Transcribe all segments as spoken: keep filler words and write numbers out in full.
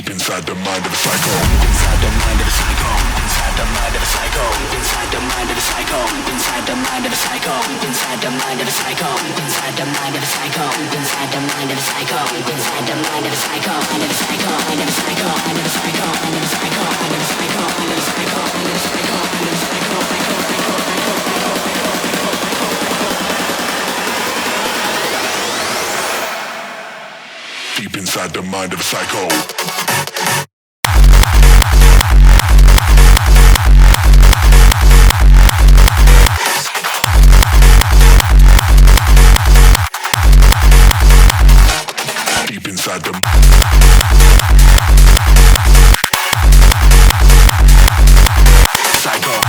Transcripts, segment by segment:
Deep inside the mind of a psycho. Inside the mind of a psycho. Inside the mind of a psycho. Inside the mind of a psycho. Inside the mind of a psycho. Inside the mind of a psycho. Inside the mind of a psycho. Inside the mind of a psycho. Inside the mind of a psycho. Mind of a psycho. Mind of a psycho. Mind of a psycho. Mind of a psycho. Mind of a psycho. Mind of a psycho. Mind of a psycho. Mind of a psycho. Deep inside the mind of a psycho. Inside the psycho.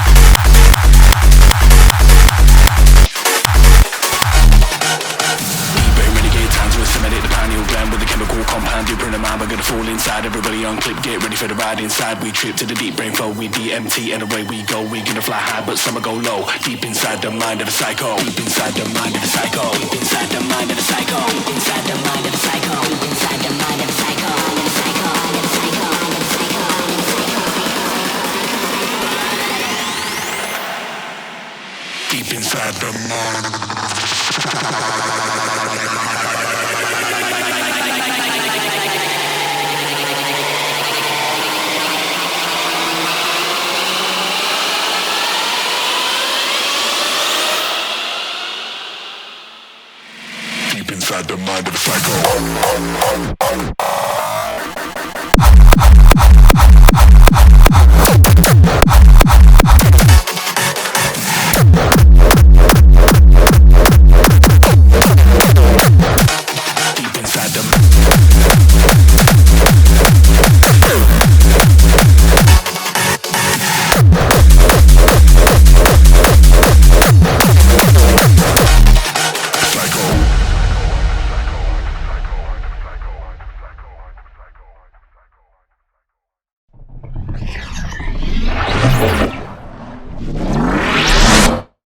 Brain renegade time to assimilate the pineal gland with a chemical compound. You bring a mind, we're gonna fall inside. Everybody on clip, get ready for the ride inside. We trip to the deep brain flow, we D M T and away we go. We gonna fly high, but some go low. Deep inside the mind of a psycho. Deep inside the mind of a psycho. Deep inside the mind of a psycho. Deep inside the mind of a psycho. Deep inside the mind of a psycho. Mind of a psycho. Mind of a psycho. Mind of a psycho. Mind of a psycho. Deep inside the mind. Inside the mind of a psycho.